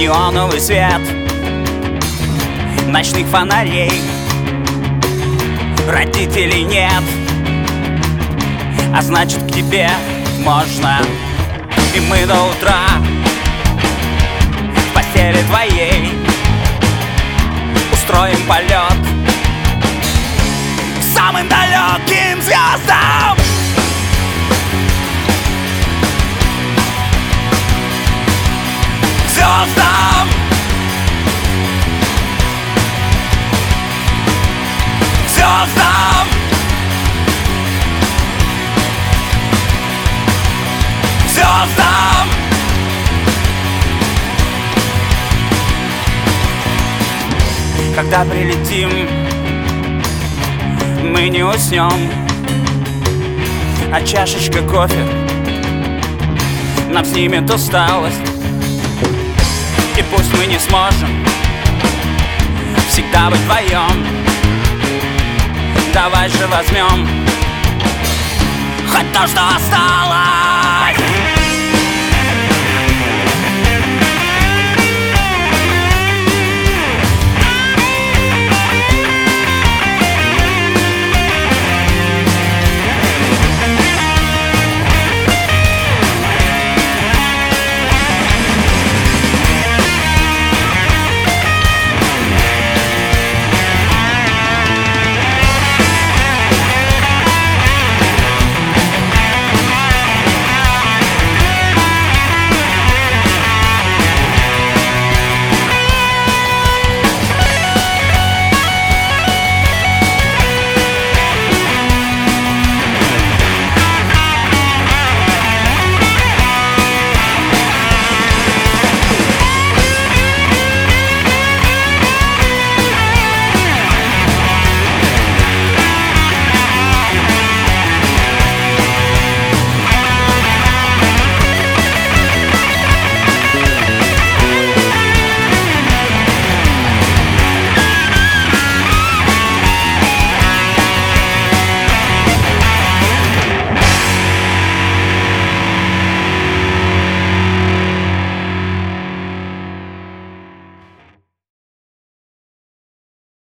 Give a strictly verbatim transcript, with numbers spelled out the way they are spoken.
неоновый свет ночных фонарей. Родителей нет, а значит к тебе можно. И мы до утра в постели твоей устроим полет к самым далеким звездам. Звездам. Звездам. Звездам. Когда прилетим, мы не уснем, а чашечка кофе нам снимет усталость. И пусть мы не сможем всегда быть вдвоем, давай же возьмем хоть то, что осталось.